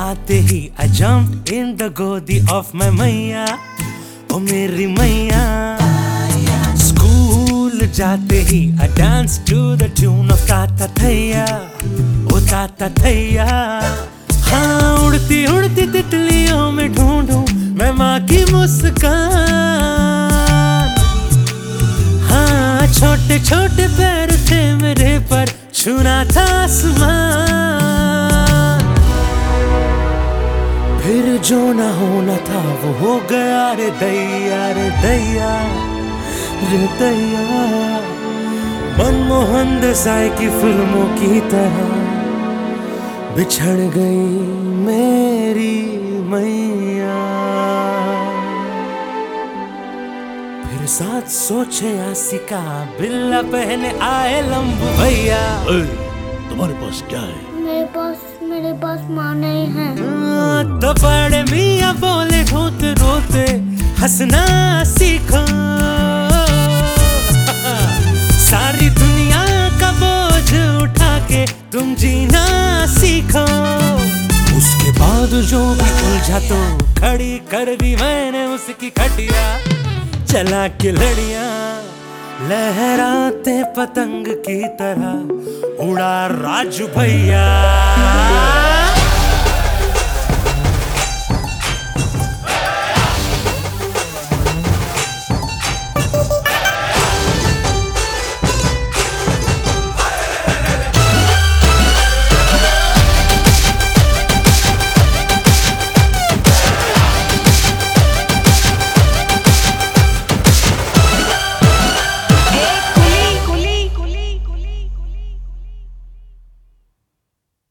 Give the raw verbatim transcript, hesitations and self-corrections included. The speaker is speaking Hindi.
आते ही I jumped in the गोदी of my मैया, ओ मेरी मैया। स्कूल जाते ही I danced to the tune of ताता थैया, ओ ताता थैया। हाँ, उड़ती उड़ती तितलियों में ढूंढूं मैं माँ की मुस्कान। हाँ, छोटे छोटे पैर थे मेरे पर छूना था आसमान। फिर जो ना होना था वो हो गया रे दैया, रे दैया, रे दैया। मनमोहन देसाई की फिल्मों की तरह बिछड़ गई मेरी मैया। फिर साथ सोचे आसिका बिल्ला पहने आए लंबू भैया। तुम्हारे पास क्या है? मेरे पास मेरे पास माँ नहीं है। तो बड़े मियाँ बोले रोते रोते हंसना सीखो। सारी दुनिया का बोझ उठा के तुम जीना सीखो। उसके बाद जो भी उलझा तो खड़ी कर दी मैंने उसकी खटिया। चला के लड़ियां लहराते पतंग की तरह उड़ा राजू भैया।